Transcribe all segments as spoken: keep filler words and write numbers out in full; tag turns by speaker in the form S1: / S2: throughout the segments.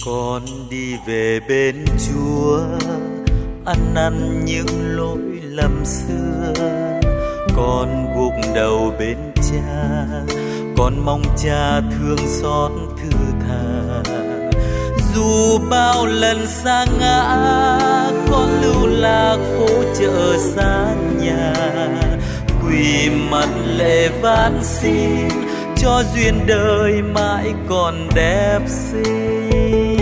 S1: Con đi về bên Chúa, ăn năn những lỗi lầm xưa. Con gục đầu bên Cha, con mong Cha thương xót thứ tha. Dù bao lần sa ngã, con lưu lạc phố chợ xa nhà, quỳ mặt lệ van xin cho duyên đời mãi còn đẹp xinh.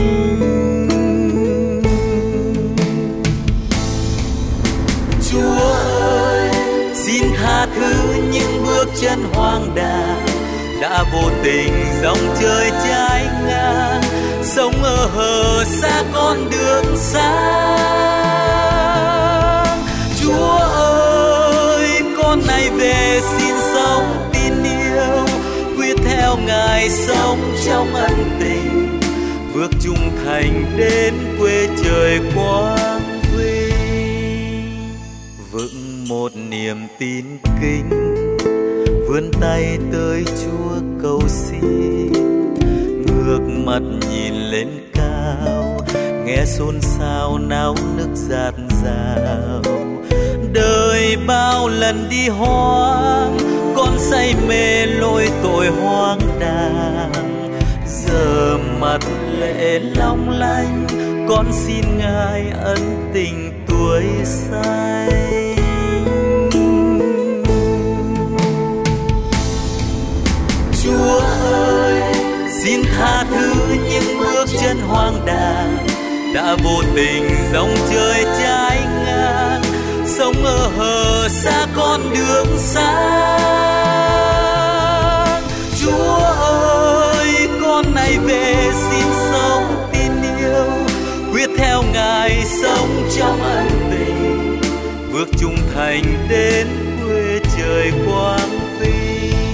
S1: Chúa ơi, xin tha thứ những bước chân hoang đàng, đã vô tình dòng trời trái ngang, sống ở hờ xa con đường sáng. Chúa ơi, con này về xin sống tin yêu, quyết theo Ngài sống trong ân tình, bước trung thành đến quê trời quang vinh. Vững một niềm tin kính, vươn tay tới Chúa cầu xin, ngước mặt nhìn lên cao, nghe xôn xao náo nức dạt dào. Đời bao lần đi hoang, con say mê lối tội hoang đàng, giờ mặt lệ long lanh, con xin Ngài ân tình tuổi xanh. Chúa ơi, xin tha thứ những bước chân hoang đàng, đã vô tình dòng trời trái ngang, sống ở hờ xa con đường sáng. Chúa ơi, con này về xin sống tin yêu, quyết theo Ngài sống trong ân tình, bước trung thành đến quê trời quang vinh.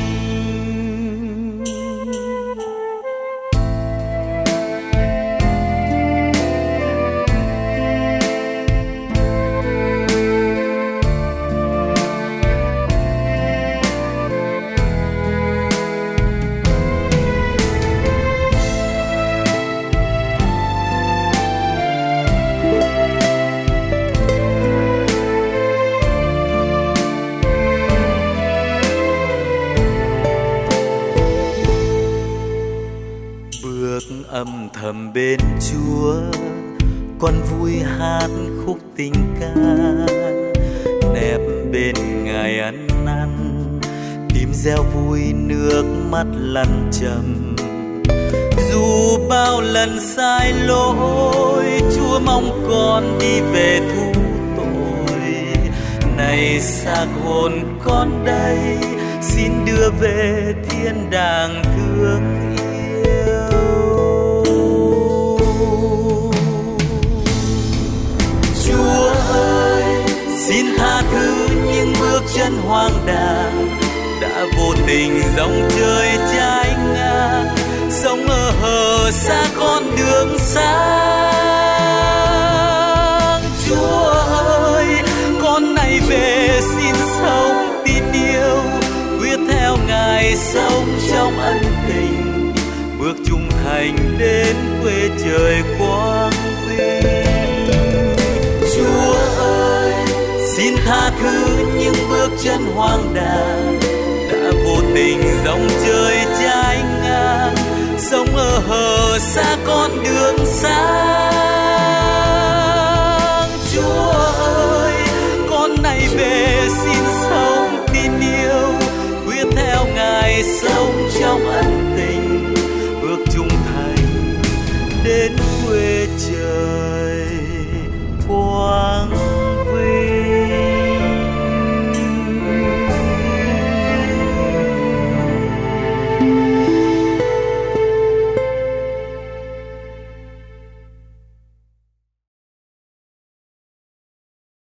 S1: Âm thầm bên Chúa, con vui hát khúc tình ca, nép bên Ngài ăn năn, tim reo vui nước mắt lăn trầm. Dù bao lần sai lỗi, Chúa mong con đi về thu tội. Này xác hồn con đây, xin đưa về thiên đàng thương yêu. Chúa ơi, xin tha thứ những bước chân hoang đàng, đã vô tình dòng trời trái ngang, sống ở hờ xa con đường sáng. Chúa ơi, con này về xin sống tin yêu, quyết theo Ngài sống trong ân tình, bước trung thành đến quê trời quang vinh. Chúa ơi, xin tha thứ những bước chân hoang đàng, đã vô tình dòng trời trái ngang, sống ở hờ xa con đường sáng.